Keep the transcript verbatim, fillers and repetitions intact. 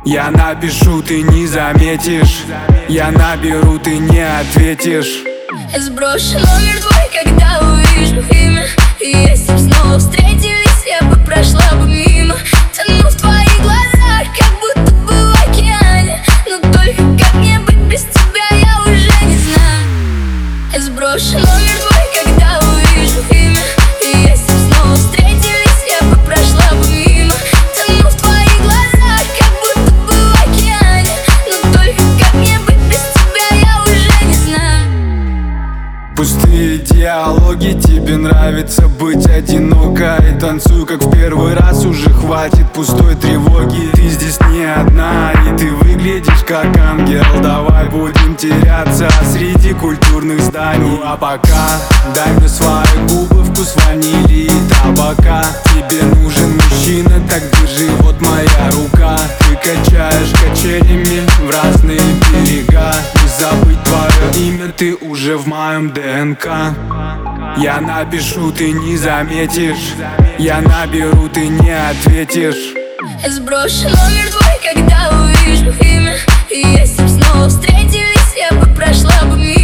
Я напишу, ты не заметишь. Я наберу, ты не ответишь. Я сброшу номер твой, когда увижу имя. И если б снова встретились, я бы прошла бы мимо. Тону в твоих глазах, как будто бы в океане. Но только как мне быть без тебя, я уже не знаю. Я сброшу номер твой, когда увижу имя. И если б снова встретились, я бы прошла бы мимо. Тону в твоих глазах, как будто бы в океане. Но только как мне быть без тебя, я уже не знаю. Пустые диалоги, тебе нравится быть одинокой. Танцуй, как в первый раз, уже хватит пустой тревоги. Ты здесь не одна, и ты выглядишь как ангел. Давай будем теряться среди культурных зданий. Ну а пока дай мне свои губы, вкус ванили и табака. Тебе нужен мужчина, так держи, вот моя рука. Ты качаешь качелями в разные берега. Не забыть твое имя, ты уже в моем ДНК. Я напишу, ты не заметишь. Я наберу, ты не ответишь. Я сброшу номер твой, когда увижу имя. И если б снова встретились, я бы прошла бы мимо.